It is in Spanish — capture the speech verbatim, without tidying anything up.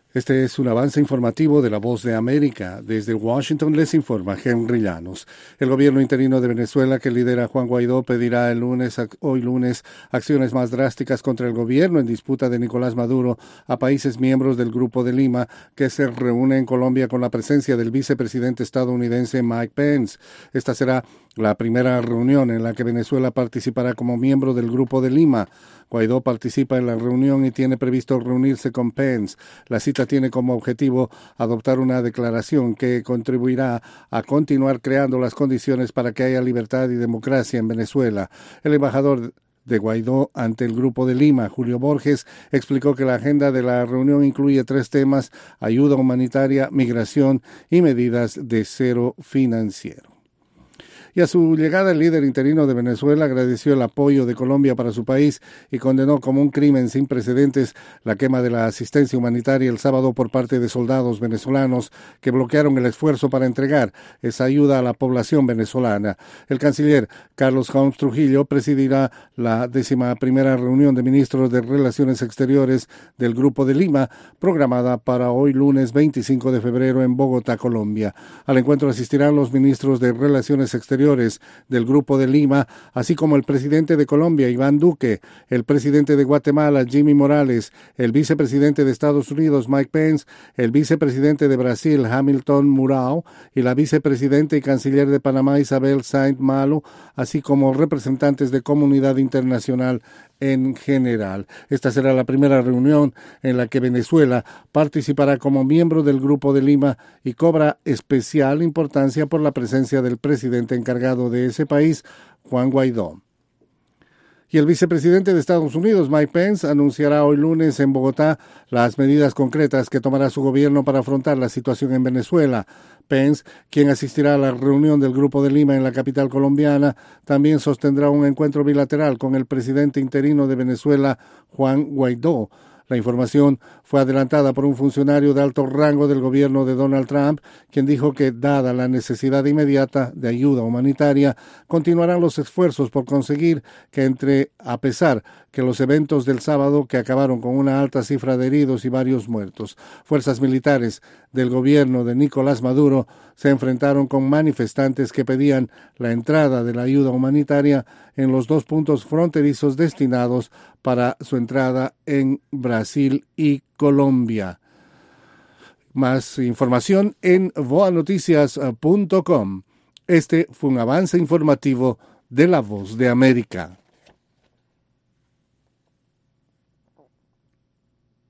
Este es un avance informativo de La Voz de América. Desde Washington les informa Henry Llanos. El gobierno interino de Venezuela, que lidera Juan Guaidó, pedirá el lunes, hoy lunes acciones más drásticas contra el gobierno en disputa de Nicolás Maduro a países miembros del Grupo de Lima, que se reúne en Colombia con la presencia del vicepresidente estadounidense Mike Pence. Esta será la primera reunión en la que Venezuela participará como miembro del Grupo de Lima. Guaidó participa en la reunión y tiene previsto reunirse con Pence. La cita tiene como objetivo adoptar una declaración que contribuirá a continuar creando las condiciones para que haya libertad y democracia en Venezuela. El embajador de Guaidó ante el Grupo de Lima, Julio Borges, explicó que la agenda de la reunión incluye tres temas: ayuda humanitaria, migración y medidas de cero financiero. Y a su llegada, el líder interino de Venezuela agradeció el apoyo de Colombia para su país y condenó como un crimen sin precedentes la quema de la asistencia humanitaria el sábado por parte de soldados venezolanos que bloquearon el esfuerzo para entregar esa ayuda a la población venezolana. El canciller Carlos Holmes Trujillo presidirá la décima primera reunión de ministros de Relaciones Exteriores del Grupo de Lima, programada para hoy lunes veinticinco de febrero en Bogotá, Colombia. Al encuentro asistirán los ministros de Relaciones Exteriores del Grupo de Lima, así como el presidente de Colombia, Iván Duque, el presidente de Guatemala, Jimmy Morales, el vicepresidente de Estados Unidos, Mike Pence, el vicepresidente de Brasil, Hamilton Mourão, y la vicepresidenta y canciller de Panamá, Isabel Saint Malo, así como representantes de comunidad internacional en general. Esta será la primera reunión en la que Venezuela participará como miembro del Grupo de Lima y cobra especial importancia por la presencia del presidente encargado de ese país, Juan Guaidó. Y el vicepresidente de Estados Unidos, Mike Pence, anunciará hoy lunes en Bogotá las medidas concretas que tomará su gobierno para afrontar la situación en Venezuela. Pence, quien asistirá a la reunión del Grupo de Lima en la capital colombiana, también sostendrá un encuentro bilateral con el presidente interino de Venezuela, Juan Guaidó. La información fue adelantada por un funcionario de alto rango del gobierno de Donald Trump, quien dijo que, dada la necesidad inmediata de ayuda humanitaria, continuarán los esfuerzos por conseguir que entre, a pesar que los eventos del sábado, que acabaron con una alta cifra de heridos y varios muertos, fuerzas militares del gobierno de Nicolás Maduro se enfrentaron con manifestantes que pedían la entrada de la ayuda humanitaria en los dos puntos fronterizos destinados para su entrada en Brasil y Colombia. Más información en voa noticias punto com. Este fue un avance informativo de La Voz de América.